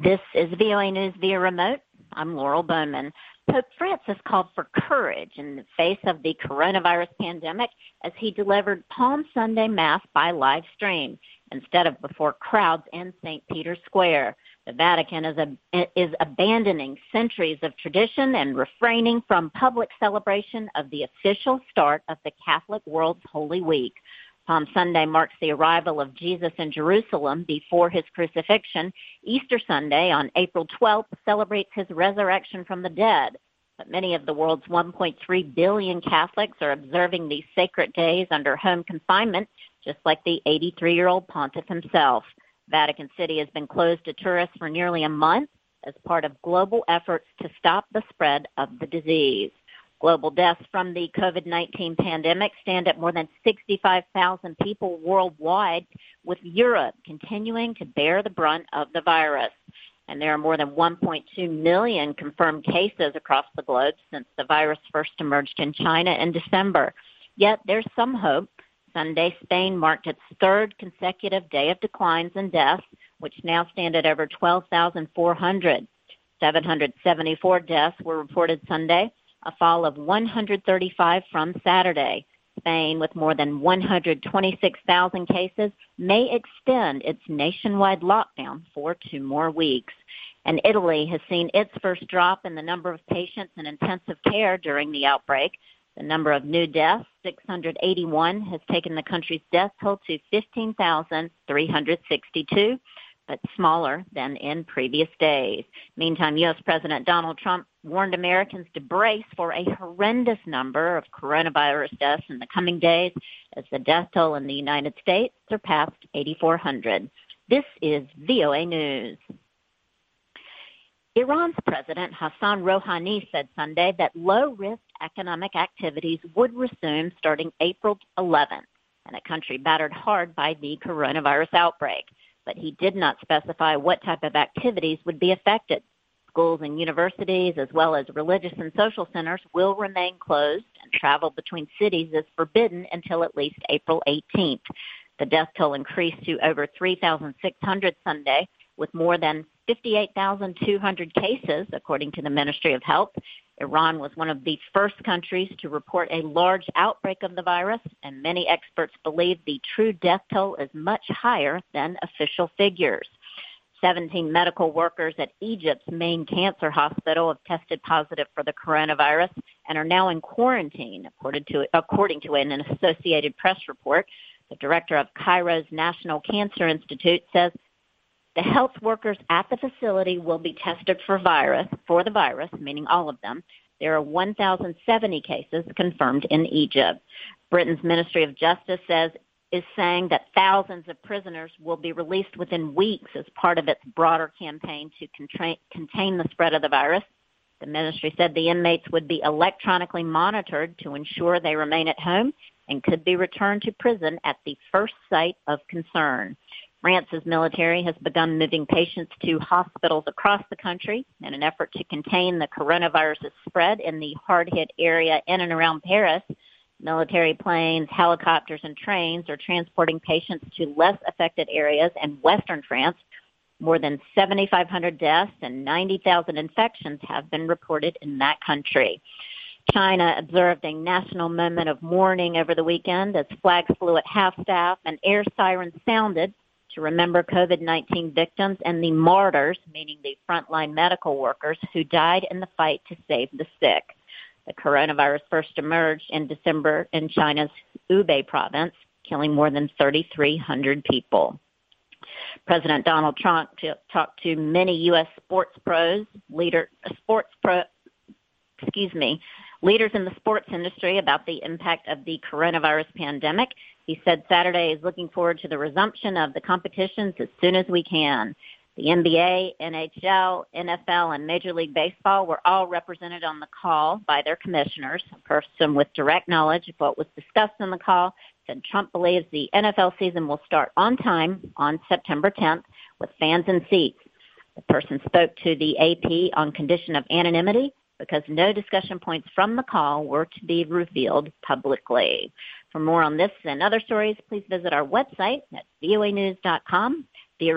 This is VOA News via remote. I'm Laurel Bowman. Pope Francis called for courage in the face of the coronavirus pandemic as he delivered Palm Sunday Mass by live stream instead of before crowds in St. Peter's Square. The Vatican is abandoning centuries of tradition and refraining from public celebration of the official start of the Catholic world's Holy Week. Palm Sunday marks the arrival of Jesus in Jerusalem before his crucifixion. Easter Sunday on April 12th celebrates his resurrection from the dead. But many of the world's 1.3 billion Catholics are observing these sacred days under home confinement, just like the 83-year-old pontiff himself. Vatican City has been closed to tourists for nearly a month as part of global efforts to stop the spread of the disease. Global deaths from the COVID-19 pandemic stand at more than 65,000 people worldwide, with Europe continuing to bear the brunt of the virus. And there are more than 1.2 million confirmed cases across the globe since the virus first emerged in China in December. Yet there's some hope. Sunday, Spain marked its third consecutive day of declines in deaths, which now stand at over 12,400. 774 deaths were reported Sunday, a fall of 135 from Saturday. Spain, with more than 126,000 cases, may extend its nationwide lockdown for 2 more weeks. And Italy has seen its first drop in the number of patients in intensive care during the outbreak. The number of new deaths, 681, has taken the country's death toll to 15,362, but smaller than in previous days. Meantime, U.S. President Donald Trump warned Americans to brace for a horrendous number of coronavirus deaths in the coming days as the death toll in the United States surpassed 8,400. This is VOA News. Iran's President Hassan Rouhani said Sunday that low-risk economic activities would resume starting April 11th in a country battered hard by the coronavirus outbreak. But he did not specify what type of activities would be affected. Schools and universities, as well as religious and social centers, will remain closed, and travel between cities is forbidden until at least April 18th. The death toll increased to over 3,600 Sunday, with more than 58,200 cases, according to the Ministry of Health. Iran was one of the first countries to report a large outbreak of the virus, and many experts believe the true death toll is much higher than official figures. 17 medical workers at Egypt's main cancer hospital have tested positive for the coronavirus and are now in quarantine, according to an Associated Press report. The director of Cairo's National Cancer Institute says the health workers at the facility will be tested for the virus, meaning all of them. There are 1,070 cases confirmed in Egypt. Britain's Ministry of Justice is saying that thousands of prisoners will be released within weeks as part of its broader campaign to contain the spread of the virus. The ministry said the inmates would be electronically monitored to ensure they remain at home and could be returned to prison at the first site of concern. France's military has begun moving patients to hospitals across the country in an effort to contain the coronavirus's spread in the hard-hit area in and around Paris. Military planes, helicopters, and trains are transporting patients to less affected areas in western France. More than 7,500 deaths and 90,000 infections have been reported in that country. China observed a national moment of mourning over the weekend as flags flew at half-staff and air sirens sounded to remember COVID-19 victims and the martyrs, meaning the frontline medical workers who died in the fight to save the sick. The coronavirus first emerged in December in China's Hubei province, killing more than 3,300 people. President Donald Trump talked to many U.S. leaders in the sports industry about the impact of the coronavirus pandemic. He said Saturday is looking forward to the resumption of the competitions as soon as we can. The NBA, NHL, NFL, and Major League Baseball were all represented on the call by their commissioners. A person with direct knowledge of what was discussed in the call said Trump believes the NFL season will start on time on September 10th with fans in seats. The person spoke to the AP on condition of anonymity because no discussion points from the call were to be revealed publicly. For more on this and other stories, please visit our website at voanews.com.